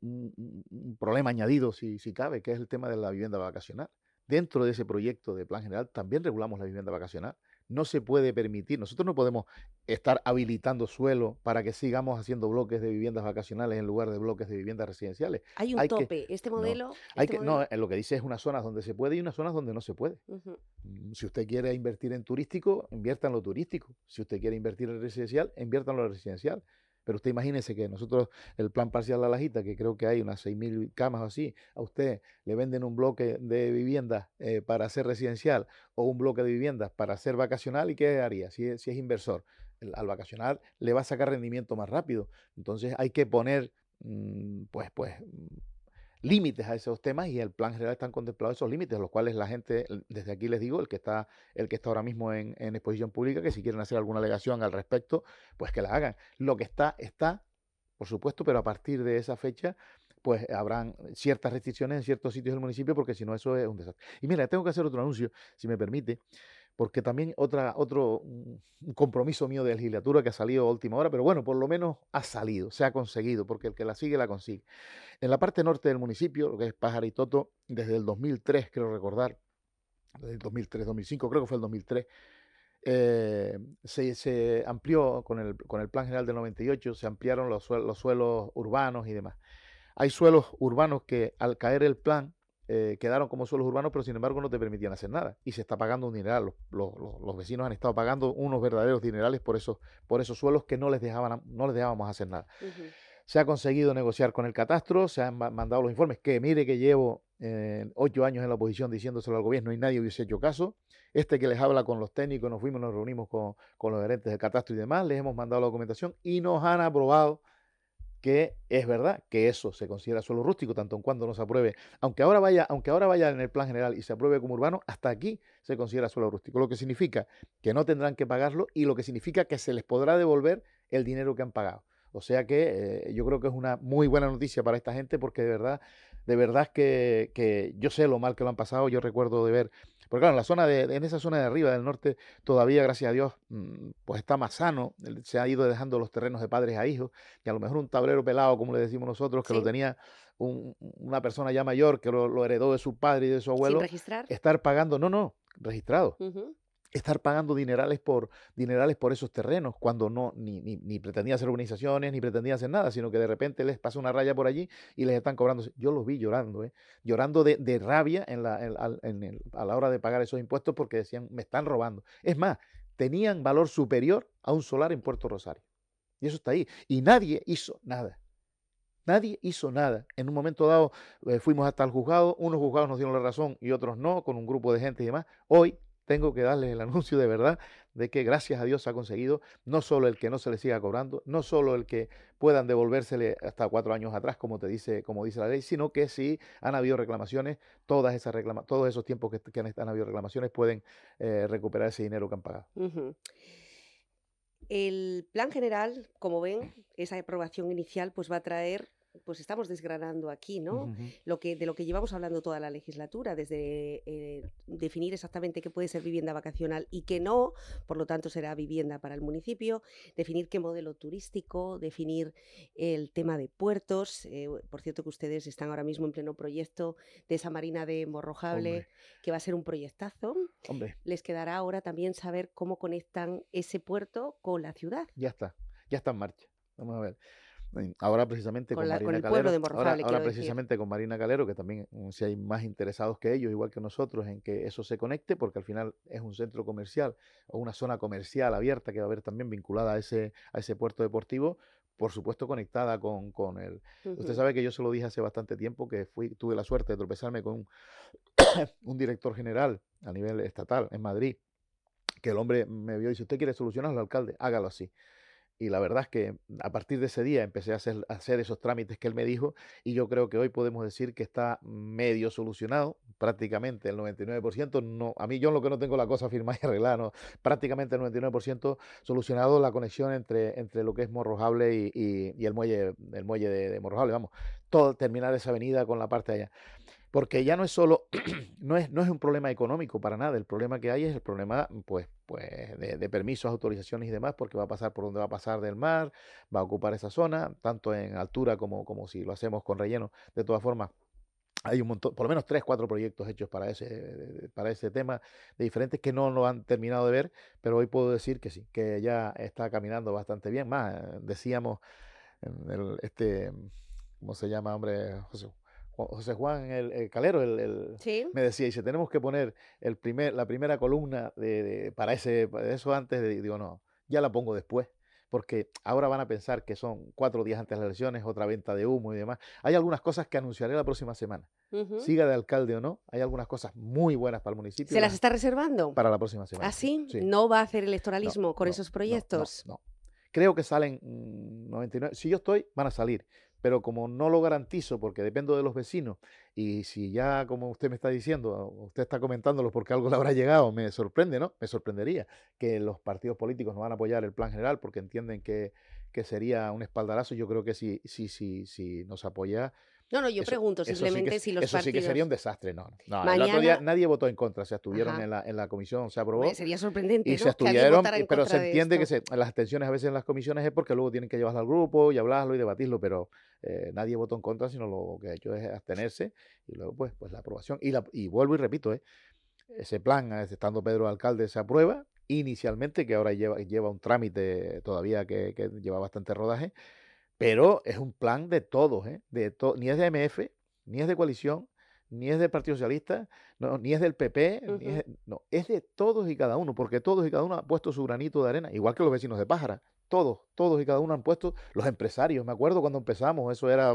un problema añadido, si cabe, que es el tema de la vivienda vacacional. Dentro de ese proyecto de plan general también regulamos la vivienda vacacional. No se puede permitir, nosotros no podemos estar habilitando suelo para que sigamos haciendo bloques de viviendas vacacionales en lugar de bloques de viviendas residenciales. Hay un Hay que, tope, no, lo que dice es unas zonas donde se puede y unas zonas donde no se puede. Ujú. Si usted quiere invertir en turístico, invierta en lo turístico. Si usted quiere invertir en residencial, invierta en lo residencial. Pero usted imagínese que nosotros, el plan parcial La Lajita, que creo que hay unas 6.000 camas o así, a usted le venden un bloque de viviendas para hacer residencial o un bloque de viviendas para hacer vacacional, ¿y qué haría si es inversor? Al vacacional le va a sacar rendimiento más rápido. Entonces hay que poner, límites a esos temas, y el plan general están contemplados esos límites, los cuales la gente, desde aquí les digo, el que está ahora mismo en exposición pública, que si quieren hacer alguna alegación al respecto, pues que la hagan. Lo que está, por supuesto, pero a partir de esa fecha, pues habrán ciertas restricciones en ciertos sitios del municipio, porque si no eso es un desastre. Y mira, tengo que hacer otro anuncio, si me permite, porque también otro un compromiso mío de legislatura que ha salido a última hora, pero bueno, por lo menos ha salido, se ha conseguido, porque el que la sigue, la consigue. En la parte norte del municipio, lo que es Pájara y Toto, desde el 2003, creo recordar, desde el 2003, 2005, creo que fue el 2003, se amplió con el Plan General del 98, se ampliaron los suelos urbanos y demás. Hay suelos urbanos que al caer el plan quedaron como suelos urbanos, pero sin embargo no te permitían hacer nada. Y se está pagando un dineral. Los vecinos han estado pagando unos verdaderos dinerales por esos suelos que no les dejábamos hacer nada. Ujú. Se ha conseguido negociar con el catastro, se han mandado los informes, que mire que llevo 8 años en la oposición diciéndoselo al gobierno y nadie hubiese hecho caso. Este que les habla con los técnicos, nos reunimos con los gerentes del catastro y demás, les hemos mandado la documentación y nos han aprobado que es verdad que eso se considera suelo rústico, tanto en cuanto no se apruebe, aunque ahora vaya en el plan general y se apruebe como urbano, hasta aquí se considera suelo rústico, lo que significa que no tendrán que pagarlo y lo que significa que se les podrá devolver el dinero que han pagado. O sea que yo creo que es una muy buena noticia para esta gente, porque de verdad que yo sé lo mal que lo han pasado. Yo recuerdo de ver, porque claro, en esa zona de arriba del norte, todavía, gracias a Dios, pues está más sano. Se ha ido dejando los terrenos de padres a hijos, y a lo mejor un tablero pelado, como le decimos nosotros, que Sí. lo tenía una persona ya mayor, que lo heredó de su padre y de su abuelo, ¿Sin registrar? estar pagando, no, registrado. Ujú. Estar pagando dinerales por esos terrenos, cuando ni pretendía hacer urbanizaciones, ni pretendía hacer nada, sino que de repente les pasa una raya por allí y les están cobrando. Yo los vi llorando, llorando de rabia a la hora de pagar esos impuestos, porque decían, me están robando. Es más, tenían valor superior a un solar en Puerto Rosario. Y eso está ahí. Y nadie hizo nada. Nadie hizo nada. En un momento dado fuimos hasta el juzgado, unos juzgados nos dieron la razón y otros no, con un grupo de gente y demás. Hoy tengo que darles el anuncio de verdad de que gracias a Dios se ha conseguido no solo el que no se le siga cobrando, no solo el que puedan devolvérsele hasta 4 años atrás, como dice la ley, sino que si han habido reclamaciones, todos esos tiempos que han habido reclamaciones pueden recuperar ese dinero que han pagado. Ujú. El plan general, como ven, esa aprobación inicial, pues va a traer, pues estamos desgranando aquí, ¿no? Ujú. De lo que llevamos hablando toda la legislatura, desde definir exactamente qué puede ser vivienda vacacional y qué no, por lo tanto será vivienda para el municipio, definir qué modelo turístico, definir el tema de puertos. Por cierto que ustedes están ahora mismo en pleno proyecto de esa marina de Morrojable, Hombre, que va a ser un proyectazo. hombre, Les quedará ahora también saber cómo conectan ese puerto con la ciudad, ya está en marcha. Vamos a ver. Ahora precisamente con con el Marina pueblo Calero, de Morrojable, ahora quiero decir. precisamente con Marina Calero, que también si hay más interesados que ellos, igual que nosotros, en que eso se conecte, porque al final es un centro comercial o una zona comercial abierta que va a haber también vinculada a ese puerto deportivo, por supuesto conectada con el... Usted Ujú. sabe que yo se lo dije hace bastante tiempo, que tuve la suerte de tropezarme con un director general a nivel estatal en Madrid, que el hombre me vio y dice, ¿usted quiere solucionarlo, alcalde? Hágalo así. Y la verdad es que a partir de ese día empecé a hacer esos trámites que él me dijo, y yo creo que hoy podemos decir que está medio solucionado, prácticamente el 99%. No, a mí yo en lo que no tengo la cosa firmada y arreglada, no, prácticamente el 99% solucionado la conexión entre lo que es Morrojable y el muelle de Morrojable, vamos, todo, terminar esa avenida con la parte de allá. Porque ya no es solo, no es un problema económico para nada. El problema que hay es el problema pues de permisos, autorizaciones y demás, porque va a pasar por donde va a pasar del mar, va a ocupar esa zona, tanto en altura como si lo hacemos con relleno. De todas formas, hay un montón, por lo menos 3, 4 proyectos hechos para ese tema, de diferentes que no lo han terminado de ver, pero hoy puedo decir que sí, que ya está caminando bastante bien. Más, decíamos, ¿cómo se llama, hombre? José Juan el Calero, Sí. me decía, dice, tenemos que poner la primera columna para eso antes, digo, no, ya la pongo después, porque ahora van a pensar que son 4 días antes de las elecciones, otra venta de humo y demás. Hay algunas cosas que anunciaré la próxima semana. Ujú. Siga de alcalde o no, hay algunas cosas muy buenas para el municipio ¿Se las está reservando? para la próxima semana. ¿Así? Sí. ¿No va a hacer No, electoralismo con no, esos no, proyectos? no. Creo que salen 99. Si yo estoy, van a salir. Pero como no lo garantizo, porque dependo de los vecinos, y si ya, como usted me está diciendo, usted está comentándolo porque algo le habrá llegado, me sorprende, ¿no? Me sorprendería que los partidos políticos no van a apoyar el plan general porque entienden que sería un espaldarazo. Yo creo que si nos apoya, No, yo pregunto eso simplemente si los eso sí que sería un partidos... desastre. No. El otro día Mañana... nadie votó en contra, se abstuvieron Ajá. en la comisión, se Hombre, aprobó. sería sorprendente, Y se ¿no? Que alguien abstuvieron, votara en pero se contra de entiende que esto. las abstenciones a veces en las comisiones es porque luego tienen que llevarlo al grupo y hablarlo y debatirlo, pero nadie votó en contra, sino lo que ha hecho es abstenerse y luego pues la aprobación. Y vuelvo y repito, ese plan, estando Pedro alcalde, se aprueba inicialmente, que ahora lleva un trámite todavía que lleva bastante rodaje, pero es un plan de todos, ni es de MF, ni es de coalición, ni es del Partido Socialista, no, ni es del PP, Ujú. no, es de todos y cada uno, porque todos y cada uno ha puesto su granito de arena, igual que los vecinos de Pájara. todos y cada uno han puesto, los empresarios, me acuerdo cuando empezamos, eso era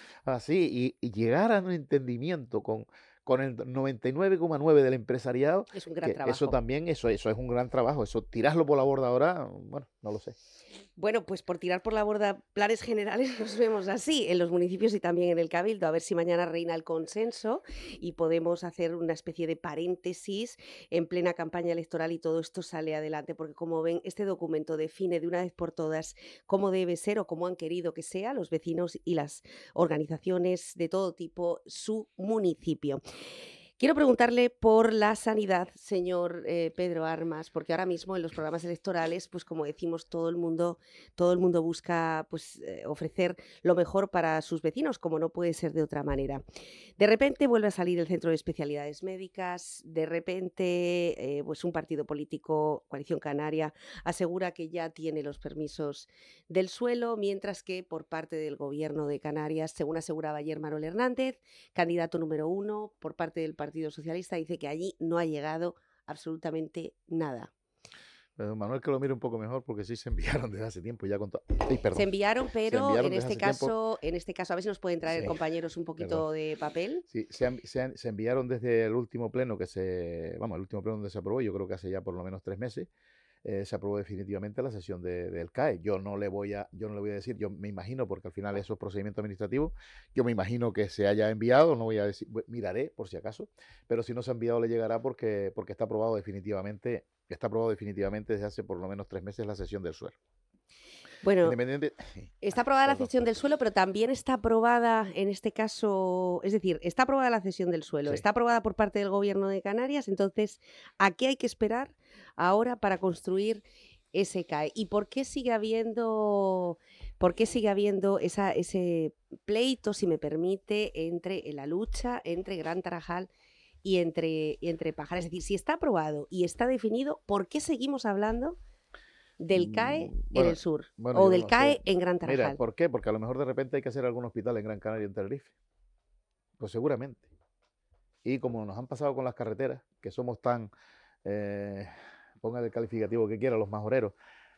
así, y llegar a un entendimiento con el 99,9 del empresariado, Es un gran que eso trabajo. también, eso es un gran trabajo, eso tirarlo por la borda ahora, bueno, no lo sé. Bueno, pues por tirar por la borda planes generales nos vemos así en los municipios y también en el Cabildo, a ver si mañana reina el consenso y podemos hacer una especie de paréntesis en plena campaña electoral y todo esto sale adelante, porque como ven, este documento define de una vez por todas cómo debe ser o cómo han querido que sea los vecinos y las organizaciones de todo tipo su municipio. Quiero preguntarle por la sanidad, señor Pedro Armas, porque ahora mismo en los programas electorales, pues como decimos, todo el mundo busca pues, ofrecer lo mejor para sus vecinos, como no puede ser de otra manera. De repente vuelve a salir el Centro de Especialidades Médicas, de repente pues un partido político, Coalición Canaria, asegura que ya tiene los permisos del suelo, mientras que por parte del Gobierno de Canarias, según aseguraba ayer Manuel Hernández, candidato número 1 por parte del Partido Socialista, dice que allí no ha llegado absolutamente nada. Pero Manuel, que lo mire un poco mejor porque sí se enviaron desde hace tiempo ya con todo. Se enviaron, pero enviaron en desde este hace tiempo. caso, a ver si nos pueden traer Sí, compañeros un poquito perdón. de papel. Sí, se enviaron desde el último pleno el último pleno donde se aprobó, yo creo que hace ya por lo menos 3 meses, se aprobó definitivamente la sesión del CAE. Yo no le voy a decir, yo me imagino, porque al final eso es procedimiento administrativo, yo me imagino que se haya enviado, no voy a decir, miraré por si acaso, pero si no se ha enviado le llegará porque está aprobado definitivamente desde hace por lo menos 3 meses la sesión del suelo. Bueno, Independiente, está aprobada la perdón. cesión del suelo, pero también está aprobada en este caso, es decir, está aprobada la cesión del suelo, Sí. está aprobada por parte del Gobierno de Canarias, entonces, ¿a qué hay que esperar ahora para construir ese CAE? ¿Y por qué sigue habiendo ese pleito, si me permite, en la lucha entre Gran Tarajal y entre Pájara? Es decir, si está aprobado y está definido, ¿por qué seguimos hablando del CAE en Bueno, el sur bueno, o yo del no sé. CAE en Gran Mira, Tarajal? ¿por qué? Porque a lo mejor de repente hay que hacer algún hospital en Gran Canaria, en Tenerife. Pues seguramente. Y como nos han pasado con las carreteras, que somos tan, póngale el calificativo que quiera, los majoreros,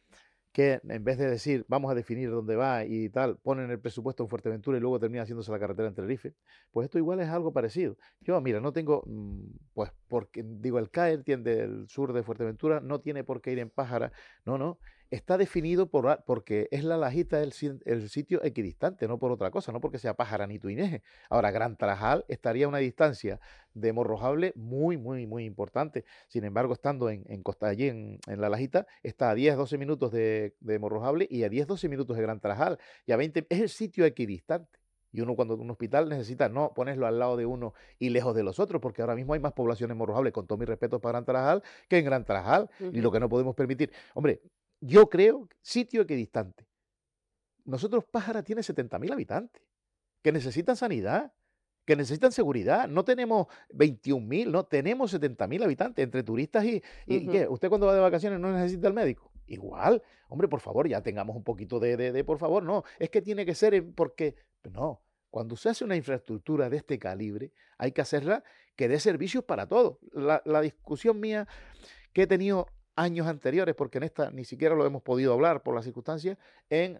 que en vez de decir vamos a definir dónde va y tal, ponen el presupuesto en Fuerteventura y luego termina haciéndose la carretera en Tenerife, pues esto igual es algo parecido. Yo, mira, no tengo, pues porque digo, el CAE del sur de Fuerteventura no tiene por qué ir en Pájara, no, está definido porque es la Lajita el sitio equidistante, no por otra cosa, no porque sea Pájara ni Tuineje. Ahora, Gran Tarajal estaría a una distancia de Morrojable muy, muy, muy importante. Sin embargo, estando en Costa, allí en la Lajita, está a 10-12 minutos de Morrojable y a 10-12 minutos de Gran Tarajal. Y a 20, es el sitio equidistante. Y uno cuando un hospital necesita no ponerlo al lado de uno y lejos de los otros, porque ahora mismo hay más población en Morrojable, con todo mi respeto para Gran Tarajal, que en Gran Tarajal. Y lo que no podemos permitir. Hombre, yo creo sitio equidistante. Nosotros, Pájara tiene 70.000 habitantes que necesitan sanidad, que necesitan seguridad. No tenemos 21.000, no, tenemos 70.000 habitantes entre turistas y ¿qué? ¿Usted cuando va de vacaciones no necesita el médico? Igual, hombre, por favor, ya tengamos un poquito por favor, no, es que tiene que ser porque, no, cuando se hace una infraestructura de este calibre, hay que hacerla que dé servicios para todos. La discusión mía que he tenido años anteriores, porque en esta ni siquiera lo hemos podido hablar por las circunstancias, en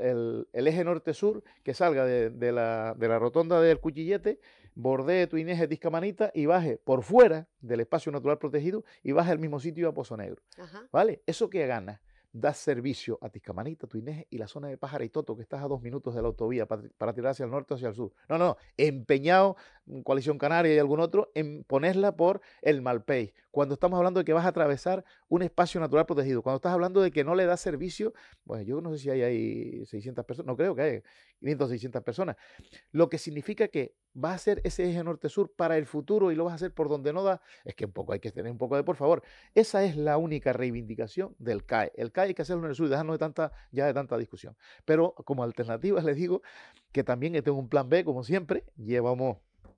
el eje norte-sur, que salga de la rotonda del Cuchillete, bordee Tuineje, Tiscamanita y baje por fuera del espacio natural protegido y baje al mismo sitio a Pozo Negro. Ajá. ¿Vale? ¿Eso qué gana? Da servicio a Tiscamanita, Tuineje y la zona de Pájara y Toto, que estás a 2 minutos de la autovía para tirar hacia el norte o hacia el sur. No, empeñado, Coalición Canaria y algún otro, en ponerla por el Malpey. Cuando estamos hablando de que vas a atravesar un espacio natural protegido, cuando estás hablando de que no le da servicio, pues yo no sé si hay 600 personas, no creo que hay 500 o 600 personas, lo que significa que vas a hacer ese eje norte-sur para el futuro y lo vas a hacer por donde no da, es que un poco hay que tener un poco de por favor. Esa es la única reivindicación del CAE. El CAE hay que hacerlo en el sur y dejarnos de tanta discusión. Pero como alternativa les digo que también tengo un plan B, como siempre, llevamos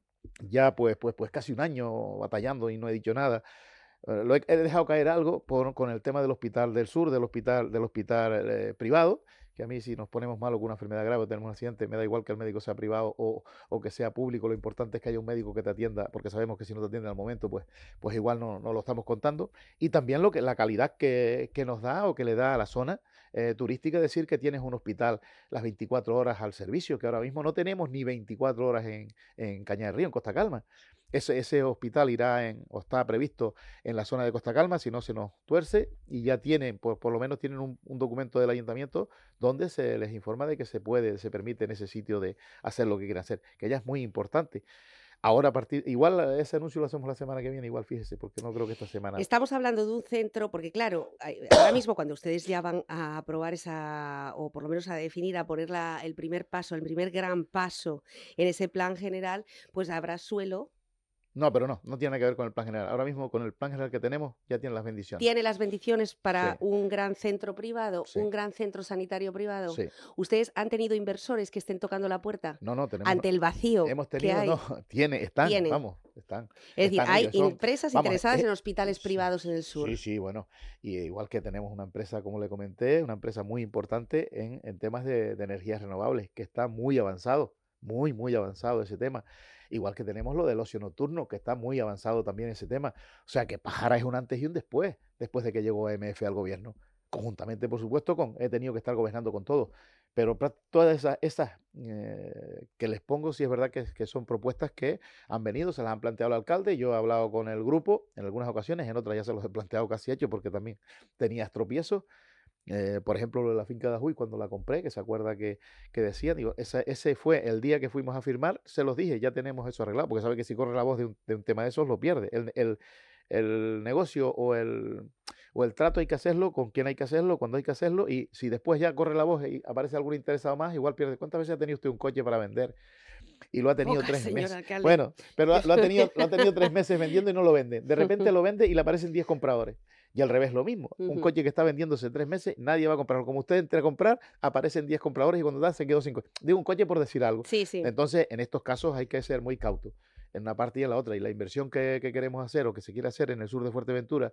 ya pues casi un año batallando y no he dicho nada. He dejado caer algo con el tema del hospital del sur, del hospital privado, que a mí si nos ponemos mal con una enfermedad grave o tenemos un accidente, me da igual que el médico sea privado o que sea público, lo importante es que haya un médico que te atienda, porque sabemos que si no te atiende al momento, pues igual no lo estamos contando. Y también la calidad que nos da o que le da a la zona turística decir que tienes un hospital las 24 horas al servicio, que ahora mismo no tenemos ni 24 horas en Cañada del Río, en Costa Calma. Ese hospital o está previsto en la zona de Costa Calma, si no se nos tuerce, y ya tienen, por lo menos tienen un documento del ayuntamiento donde se les informa de que se permite en ese sitio de hacer lo que quieran hacer, que ya es muy importante. Ahora, igual ese anuncio lo hacemos la semana que viene, igual fíjese, porque no creo que esta semana. Estamos hablando de un centro, porque claro, ahora mismo cuando ustedes ya van a aprobar o por lo menos a definir, a poner el primer paso, el primer gran paso en ese plan general, pues habrá suelo. No, pero no tiene nada que ver con el plan general. Ahora mismo con el plan general que tenemos ya tiene las bendiciones. Tiene las bendiciones para Sí. un gran centro privado, Sí. un gran centro sanitario privado. Sí. ¿Ustedes han tenido inversores que estén tocando la puerta? No, tenemos. Ante el vacío Hemos que tenido, hay. están. Es decir, Están hay ellos, empresas interesadas en hospitales privados en el sur. Sí, bueno. Y igual que tenemos una empresa, como le comenté, una empresa muy importante en temas de energías renovables, que está muy avanzado, muy avanzado ese tema. Igual que tenemos lo del ocio nocturno, que está muy avanzado también ese tema. O sea, que Pájara es un antes y un después de que llegó AMF al gobierno. Conjuntamente, por supuesto, he tenido que estar gobernando con todo. Pero todas esas que les pongo, sí es verdad que son propuestas que han venido, se las han planteado al alcalde. Yo he hablado con el grupo en algunas ocasiones, en otras ya se los he planteado casi hecho porque también tenía tropiezos. Por ejemplo, lo de la finca de Ajuy, cuando la compré, que se acuerda que decían, digo, ese fue el día que fuimos a firmar, se los dije, ya tenemos eso arreglado, porque sabe que si corre la voz de un tema de esos, lo pierde. El negocio o el trato hay que hacerlo con quien hay que hacerlo, cuando hay que hacerlo, y si después ya corre la voz y aparece algún interesado más, igual pierde. ¿Cuántas veces ha tenido usted un coche para vender? Y lo ha tenido Pocas, 3 meses. alcalde. Bueno, pero lo ha tenido 3 meses vendiendo y no lo vende. De repente lo vende y le aparecen 10 compradores. Y al revés lo mismo. Un coche que está vendiéndose 3 meses, nadie va a comprarlo. Como usted entra a comprar, aparecen 10 compradores y cuando da se quedó 5. Digo un coche por decir algo. Sí. Entonces, en estos casos hay que ser muy cauto en una parte y en la otra. Y la inversión que queremos hacer o que se quiere hacer en el sur de Fuerteventura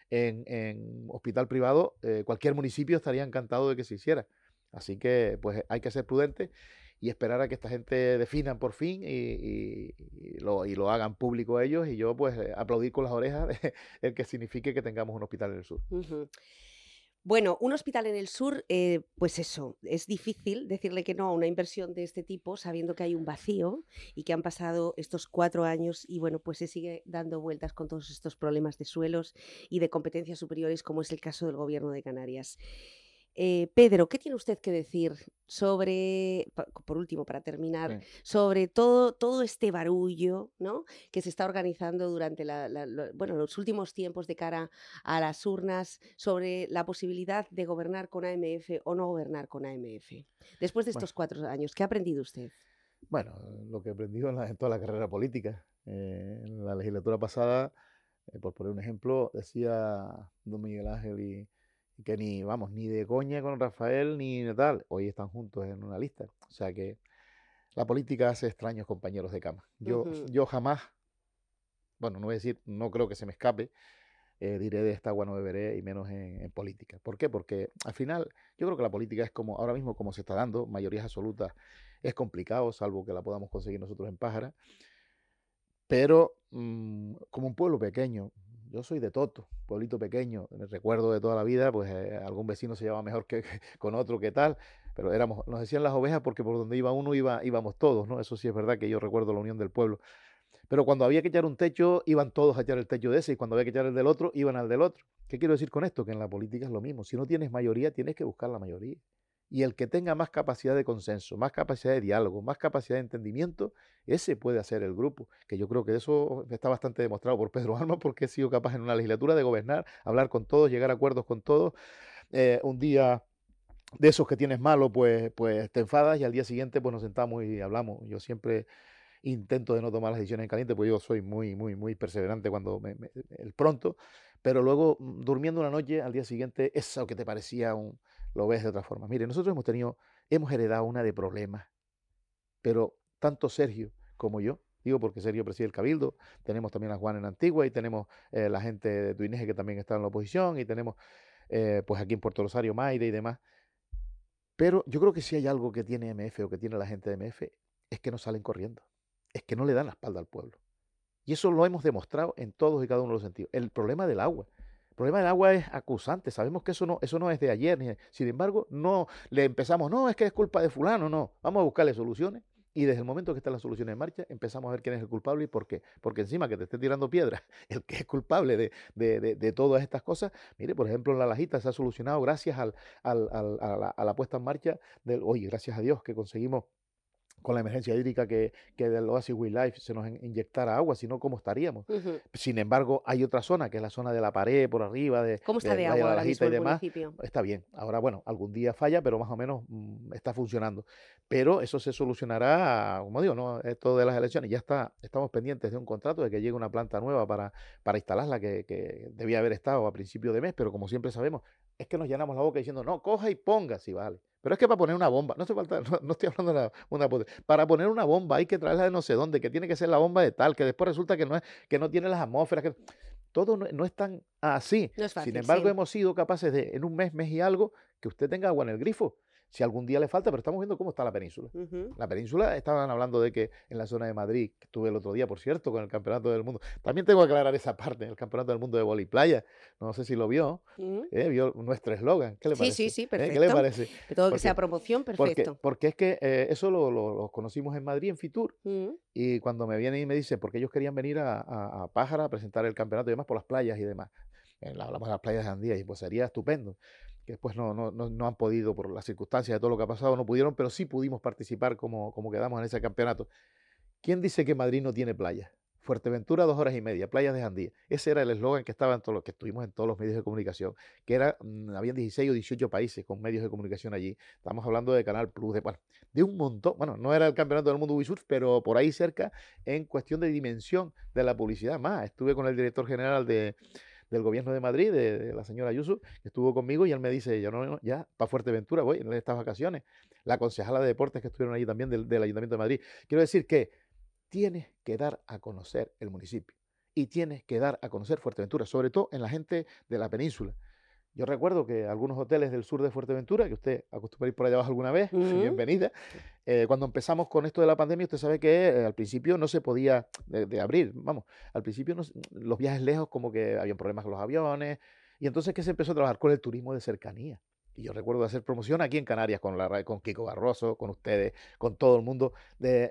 en hospital privado, cualquier municipio estaría encantado de que se hiciera. Así que pues hay que ser prudentes y esperar a que esta gente definan por fin y lo hagan público ellos, y yo pues aplaudir con las orejas el que signifique que tengamos un hospital en el sur. Bueno, un hospital en el sur, pues eso, es difícil decirle que no a una inversión de este tipo sabiendo que hay un vacío y que han pasado estos 4 años y bueno, pues se sigue dando vueltas con todos estos problemas de suelos y de competencias superiores, como es el caso del Gobierno de Canarias. Pedro, ¿qué tiene usted que decir sobre, por último, para terminar, sobre todo este barullo, ¿no?, que se está organizando durante los últimos tiempos de cara a las urnas, sobre la posibilidad de gobernar con AMF o no gobernar con AMF? Después de estos 4 años, ¿qué ha aprendido usted? Bueno, lo que he aprendido en toda la carrera política. En la legislatura pasada, por poner un ejemplo, decía don Miguel Ángel y que ni de coña con Rafael ni de tal. Hoy están juntos en una lista. O sea que la política hace extraños compañeros de cama. Yo jamás, bueno, no voy a decir, no creo que se me escape, diré de esta agua no beberé, y menos en política. ¿Por qué? Porque al final yo creo que la política es como, ahora mismo como se está dando, mayorías absolutas, es complicado, salvo que la podamos conseguir nosotros en Pájara. Pero como un pueblo pequeño, yo soy de Toto, pueblito pequeño, recuerdo de toda la vida, pues algún vecino se llevaba mejor que con otro, que tal, pero nos decían las ovejas porque por donde iba uno íbamos todos, ¿no? Eso sí es verdad, que yo recuerdo la unión del pueblo. Pero cuando había que echar un techo, iban todos a echar el techo de ese, y cuando había que echar el del otro, iban al del otro. ¿Qué quiero decir con esto? Que en la política es lo mismo. Si no tienes mayoría, tienes que buscar la mayoría. Y el que tenga más capacidad de consenso, más capacidad de diálogo, más capacidad de entendimiento, ese puede hacer el grupo. Que yo creo que eso está bastante demostrado por Pedro Alma, porque he sido capaz en una legislatura de gobernar, hablar con todos, llegar a acuerdos con todos. Un día de esos que tienes malo, pues te enfadas, y al día siguiente pues nos sentamos y hablamos. Yo siempre intento de no tomar las decisiones en caliente, porque yo soy muy perseverante cuando el pronto, pero luego durmiendo una noche, al día siguiente, eso que te parecía lo ves de otra forma. Mire, nosotros hemos heredado una de problemas, pero tanto Sergio como yo, digo porque Sergio preside el Cabildo, tenemos también a Juan en Antigua, y tenemos la gente de Tuineje que también está en la oposición, y tenemos pues aquí en Puerto Rosario Maire y demás. Pero yo creo que si hay algo que tiene MF o que tiene la gente de MF, es que no salen corriendo, es que no le dan la espalda al pueblo. Y eso lo hemos demostrado en todos y cada uno de los sentidos. El problema del agua. El problema del agua es acusante. Sabemos que eso no es de ayer. Sin embargo, no le empezamos, no, es que es culpa de fulano, no. Vamos a buscarle soluciones. Y desde el momento que están las soluciones en marcha, empezamos a ver quién es el culpable y por qué. Porque encima que te esté tirando piedras, el que es culpable de todas estas cosas, mire, por ejemplo, en La Lajita se ha solucionado gracias a la puesta en marcha oye, gracias a Dios que conseguimos con la emergencia hídrica que del Oasis We Life se nos inyectara agua, si no, ¿cómo estaríamos? Ujú. Sin embargo, hay otra zona, que es la zona de la pared por arriba, ¿Cómo está del de Valle de agua la ahora Lajita mismo y el demás. municipio? Está bien. Ahora, bueno, algún día falla, pero más o menos está funcionando. Pero eso se solucionará, como digo, ¿no? Esto de las elecciones, estamos pendientes de un contrato, de que llegue una planta nueva para instalarla, que debía haber estado a principio de mes, pero como siempre sabemos, es que nos llenamos la boca diciendo, no, coja y ponga, si vale. Pero es que para poner una bomba, no hace falta, no estoy hablando de para poner una bomba hay que traerla de no sé dónde, que tiene que ser la bomba de tal, que después resulta que no tiene las atmósferas, que todo no es tan así. No es Sin fácil, embargo, sí. hemos sido capaces de, en un mes y algo, que usted tenga agua en el grifo. Si algún día le falta, pero estamos viendo cómo está la península. Ujú. La península, estaban hablando de que en la zona de Madrid, que estuve el otro día, por cierto, con el Campeonato del Mundo. También tengo que aclarar esa parte, el Campeonato del Mundo de Vóley Playa. No sé si lo vio, Ujú. vio nuestro eslogan. ¿Qué le Sí, sí, parece? sí, ¿Qué le perfecto. parece? De todo que Porque, sea promoción, perfecto. porque es que eso lo conocimos en Madrid, en Fitur, Ujú. y cuando me vienen y me dicen, porque ellos querían venir a Pájara a presentar el campeonato y demás por las playas y demás. Hablamos de las playas de Andía y pues sería estupendo. Que después no han podido, por las circunstancias de todo lo que ha pasado, no pudieron, pero sí pudimos participar como quedamos en ese campeonato. ¿Quién dice que Madrid no tiene playas? Fuerteventura, 2 horas y media, playas de Jandía. Ese era el eslogan que estaba en todos los que estuvimos en todos los medios de comunicación, que era, habían 16 o 18 países con medios de comunicación allí. Estamos hablando de Canal Plus, bueno, de un montón. Bueno, no era el campeonato del mundo Wii pero por ahí cerca en cuestión de dimensión de la publicidad. Más, estuve con el director general del gobierno de Madrid, de la señora Ayuso, que estuvo conmigo y él me dice, yo no, ya, para Fuerteventura voy en estas vacaciones. La concejala de deportes que estuvieron allí también del Ayuntamiento de Madrid. Quiero decir que tienes que dar a conocer el municipio y tienes que dar a conocer Fuerteventura, sobre todo en la gente de la península. Yo recuerdo que algunos hoteles del sur de Fuerteventura, que usted acostumbra ir por allá abajo alguna vez, Ujú. bienvenida, cuando empezamos con esto de la pandemia, usted sabe que al principio no se podía de abrir, vamos, al principio los viajes lejos como que habían problemas con los aviones, y entonces ¿qué se empezó a trabajar? Con el turismo de cercanía. Y yo recuerdo hacer promoción aquí en Canarias con Kiko Barroso, con ustedes, con todo el mundo, de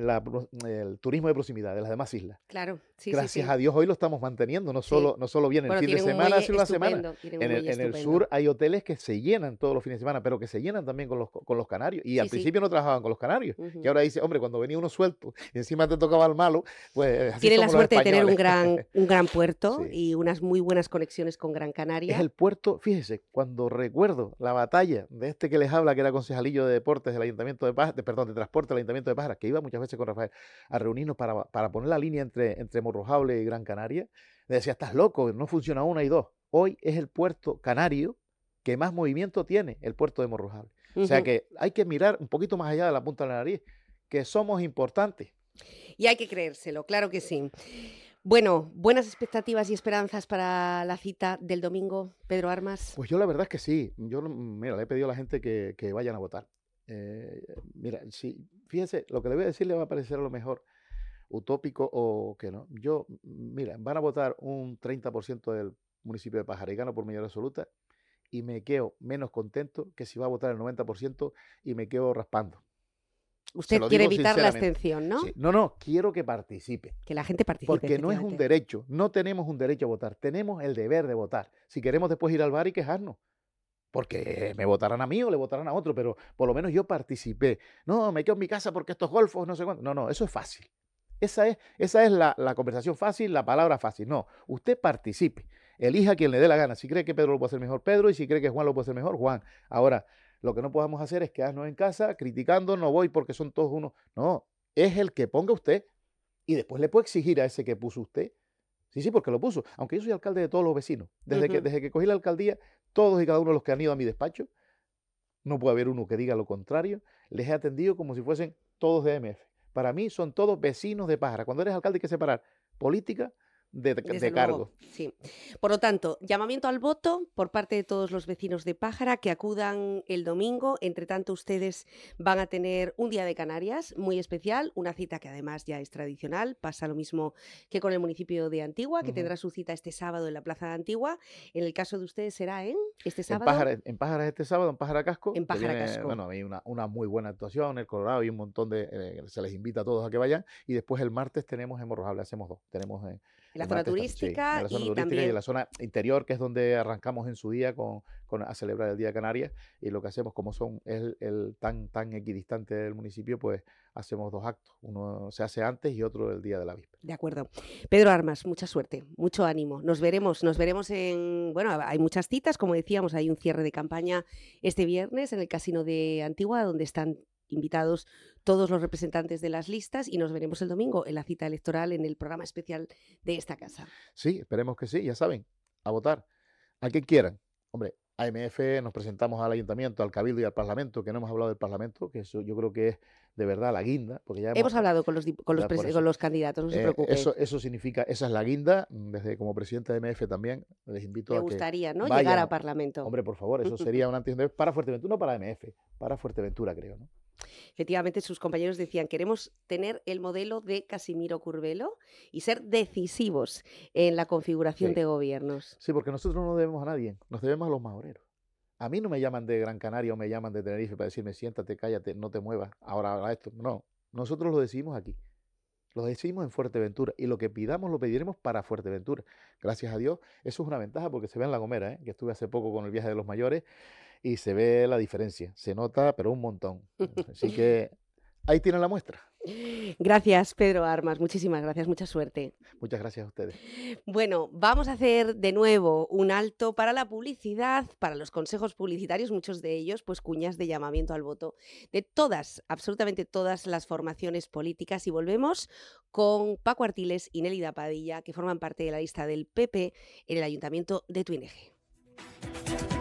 el turismo de proximidad de las demás islas. Claro, sí, sí, Gracias sí. a Dios hoy lo estamos manteniendo, no Sí. solo viene el Bueno, fin de tienen un semana, muelle sino la semana. estupendo, tienen un muelle En el estupendo. sur hay hoteles que se llenan todos los fines de semana, pero que se llenan también con los canarios. Y Sí, al sí. principio no trabajaban con los canarios. Ujú. Y ahora dice, hombre, cuando venía uno suelto y encima te tocaba el malo, pues así Tienen la somos los suerte de tener españoles. un gran puerto Sí. y unas muy buenas conexiones con Gran Es Canaria. el puerto, fíjese, cuando recuerdo la batalla de este que les habla, que era concejalillo de deportes del Ayuntamiento de Pájara, perdón, de transporte del Ayuntamiento de Pájara, que iba muchas veces con Rafael a reunirnos para poner la línea entre Morrojable y Gran Canaria, le decía, estás loco, no funciona una y dos. Hoy es el puerto canario que más movimiento tiene, el puerto de Morrojable. O sea Ujú. que hay que mirar un poquito más allá de la punta de la nariz, que somos importantes. Y hay que creérselo, claro que sí. Bueno, buenas expectativas y esperanzas para la cita del domingo, Pedro Armas. Pues yo la verdad es que sí. Yo, mira, le he pedido a la gente que vayan a votar. Mira, si, fíjense, lo que le voy a decir le va a parecer a lo mejor utópico o que no. Mira, van a votar un 30% del municipio de Pájara y gano por mayoría absoluta y me quedo menos contento que si va a votar el 90% y me quedo raspando. Se Usted lo quiere digo evitar la sinceramente. abstención, ¿no? Sí. No, quiero que participe. Que la gente participe, Porque no es un efectivamente. derecho, no tenemos un derecho a votar, tenemos el deber de votar. Si queremos después ir al bar y quejarnos, porque me votarán a mí o le votarán a otro, pero por lo menos yo participé. No, me quedo en mi casa porque estos golfos, no sé cuánto. No, eso es fácil. Esa es la conversación fácil, la palabra fácil. No, usted participe, elija a quien le dé la gana. Si cree que Pedro lo puede hacer mejor, Pedro, y si cree que Juan lo puede hacer mejor, Juan. Ahora, lo que no podemos hacer es quedarnos en casa criticando, no voy porque son todos unos. No, es el que ponga usted y después le puede exigir a ese que puso usted. Sí, porque lo puso. Aunque yo soy alcalde de todos los vecinos. Desde que cogí la alcaldía, todos y cada uno de los que han ido a mi despacho, no puede haber uno que diga lo contrario, les he atendido como si fuesen todos de MF. Para mí son todos vecinos de Pájara. Cuando eres alcalde hay que separar política Desde cargo. luego, sí. Por lo tanto, llamamiento al voto por parte de todos los vecinos de Pájara que acudan el domingo. Entre tanto, ustedes van a tener un día de Canarias muy especial, una cita que además ya es tradicional. Pasa lo mismo que con el municipio de Antigua, que tendrá su cita este sábado en la Plaza de Antigua. En el caso de ustedes será este sábado. En Pájara este sábado, en Pájara Casco. En Pájara Casco. Bueno, hay una muy buena actuación en el Colorado y un montón se les invita a todos a que vayan. Y después el martes tenemos en Morrojable, hacemos 2. Tenemos En la zona turística, en la zona y turística también y en la zona interior, que es donde arrancamos en su día a celebrar el Día de Canarias. Y lo que hacemos, como es el tan equidistante del municipio, pues hacemos 2 actos. Uno se hace antes y otro el día de la víspera. De acuerdo. Pedro Armas, mucha suerte, mucho ánimo. Nos veremos bueno, hay muchas citas, como decíamos, hay un cierre de campaña este viernes en el Casino de Antigua, donde están invitados todos los representantes de las listas, y nos veremos el domingo en la cita electoral en el programa especial de esta casa. Sí, esperemos que sí, ya saben, a votar, a quien quieran. Hombre, AMF nos presentamos al Ayuntamiento, al Cabildo y al Parlamento, que no hemos hablado del Parlamento, que eso yo creo que es de verdad la guinda, porque ya hemos hablado con los candidatos, no se preocupen. Eso significa, esa es la guinda. Desde como presidente de AMF también les invito a que me gustaría, ¿no?, vayan. llegar a Parlamento. Hombre, por favor, eso sería un antes y un después para Fuerteventura, no para AMF, para Fuerteventura, creo, ¿no? Efectivamente, sus compañeros decían, queremos tener el modelo de Casimiro Curvelo y ser decisivos en la configuración de gobiernos. Sí, porque nosotros no nos debemos a nadie, nos debemos a los maoreros. A mí no me llaman de Gran Canaria o me llaman de Tenerife para decirme siéntate, cállate, no te muevas, ahora esto. No, nosotros lo decidimos aquí. Lo decidimos en Fuerteventura y lo que pidamos lo pediremos para Fuerteventura. Gracias a Dios, eso es una ventaja porque se ve en La Gomera, que estuve hace poco con el viaje de los mayores y se ve la diferencia, se nota, pero un montón. Así que ahí tienen la muestra. Gracias, Pedro Armas, muchísimas gracias, mucha suerte. Muchas gracias a ustedes. Bueno, vamos a hacer de nuevo un alto para la publicidad, para los consejos publicitarios, muchos de ellos pues cuñas de llamamiento al voto de todas, absolutamente todas las formaciones políticas, y volvemos con Paco Artiles y Nélida Padilla, que forman parte de la lista del PP en el Ayuntamiento de Tuineje.